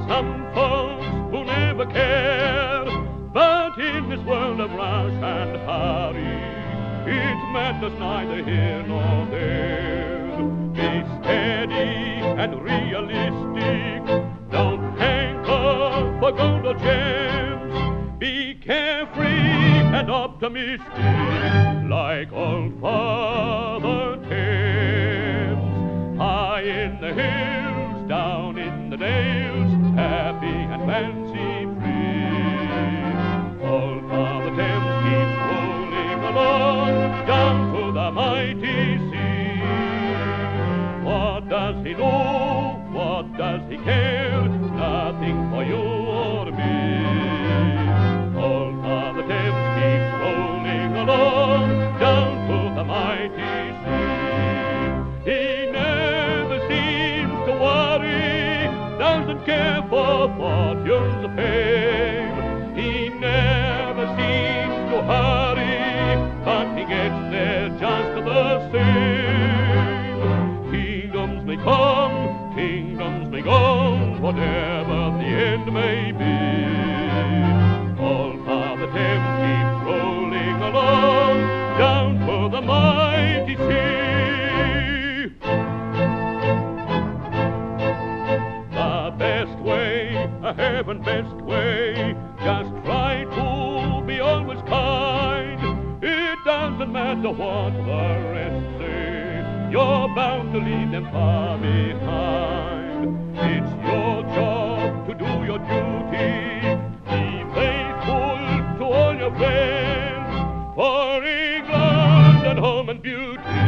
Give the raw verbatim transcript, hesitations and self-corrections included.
some folks who never care, but in this world of rush and hurry, it matters neither here nor there. Be steady and realistic, don't hanker for gold or gems. Be carefree and optimistic, like old Father Thames. High in the hills, down in the dales, happy and fancy-free. Old Father Thames keeps rolling along, down to the mighty sea. What does he know? What does he care? Nothing for you or me. Old Father Thames keeps rolling along, down to the mighty sea. He never seems to worry, doesn't care for fortunes of fame. He never seems to hurry, but he gets there just the same. Kingdoms may come, kingdoms may go, whatever the end may be. Old Father Thames keeps rolling along, down to the mighty sea. The best way, a heaven best way, just try to be always kind. It doesn't matter what the rest say, you're bound to leave them far behind. It's your job to do your duty, be faithful to all your friends, for England and home and beauty.